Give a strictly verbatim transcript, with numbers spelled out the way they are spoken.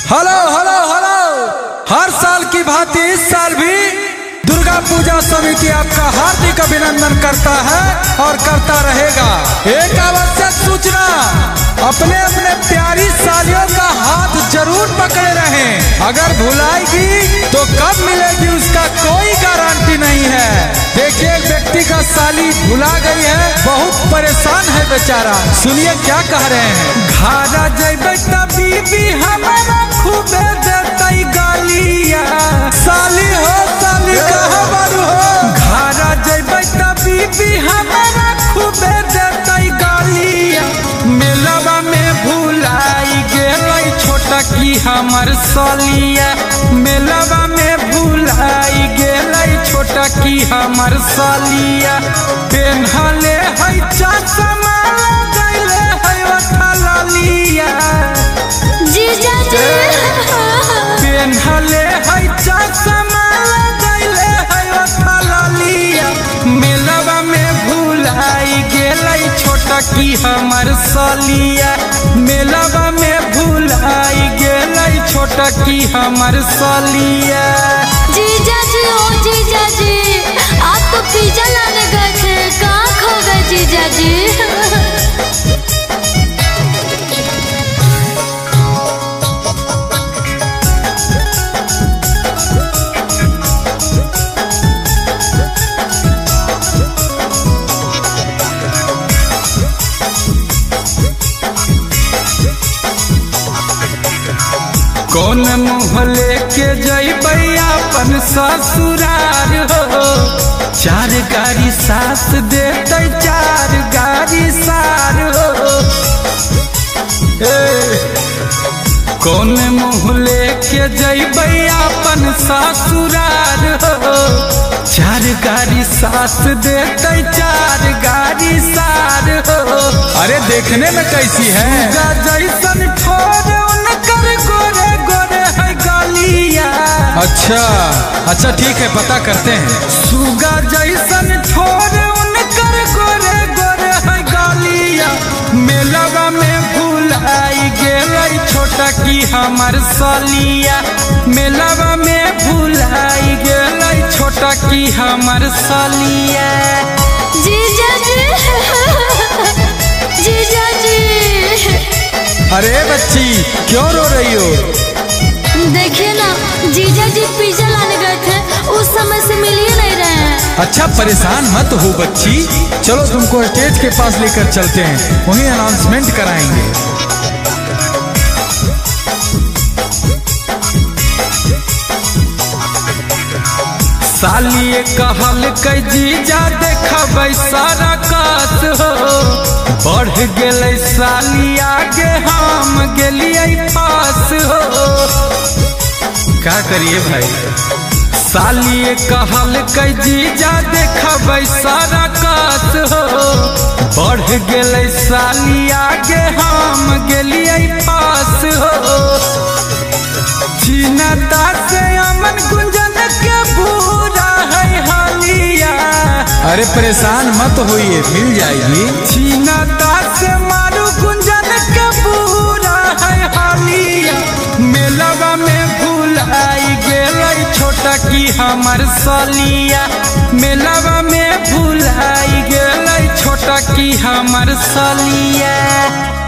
Hello hello hello. हर साल की भांति इस साल भी दुर्गा पूजा समिति आपका हार्दिक अभिनंदन करता है और करता रहेगा। एक आवश्यक सूचना, अपने अपने प्यारी सालियों का हाथ जरूर पकड़े रहें। अगर भुलाएगी तो कब मिलेगी उसका कोई गारंटी नहीं है। देखिए, एक व्यक्ति का साली भुला गई है, बहुत परेशान है बेचारा। सुनिए क्या कह रहे हैं। घारा जैबे बीबी हमारा खूबे देते गालिया, साली हो साली कहा बारू हो। घारा जैबे बीबी हमारा खूबे देते गालिया, मेलवा में भुलाई गेलई छोटा की हमर सालिया, मेलवा में भुलाई गेलई छोटा की हमर सालिया। पेन्हले है चश्मा गइले है वठलिया, जीजा जी पेन्हले है चश्मा गइले है वठलिया, मेलवा में भुलाई गेलई छोटा की हमर सालिया, मेलवा में भुलाई गेलई छोटा की हमर सालिया। जीजा जी ओ जीजा जी, आप तो पिज्जा लाने गए थे, कहाँ खो गए जीजा जी? कौन मुँह लेके जइबै अपन ससुरार हो, चार गाड़ी सास देते चार गाड़ी सार हो। ए, कौन मुँह लेके जइबै अपन ससुरार हो, चार गाड़ी सास देते चार गाड़ी सार हो। अरे देखने में कैसी है, जैसन ठोर उनकर गोरे गोरे है गालिया। अच्छा अच्छा ठीक है, पता करते हैं। सुगा जैसन ठोर उनकर गोरे गोरे है गालिया, मेलवा में भुलाई गेलई छोटा की हमर सालिया, मेलवा में भुलाई गेलई छोटा की हमर सालिया। जीजा जी जीजा जी। अरे बच्ची क्यों रो रही हो? देखिए ना, जीजा जी पिज्जा लाने गए थे, उस समय से मिल ही नहीं रहे हैं। अच्छा परेशान मत हो बच्ची, चलो तुमको स्टेज के पास लेकर चलते हैं, वहीं अनाउंसमेंट कराएंगे। सालिए कहल कई जीजा देखबै सारा कास हो, बढ़ गेलै साली आगे हम गेलियै पास हो। क्या करिए भाई, सालिए कहल कई जीजा देखबै सारा कास हो, बढ़ गेलै साली आगे हम गेलियै पास हो। चिन्हता से अमन गुंजन के पूरा है हालिया। अरे परेशान मत होइए, मिल जाएगी। चिन्हता से मारू गुंजन के पूरा है हालिया, मेलवा में भुलाई गेलई छोटा की हमर सालिया, मेलवा में भुलाई गेलई छोटा की हमर सालिया।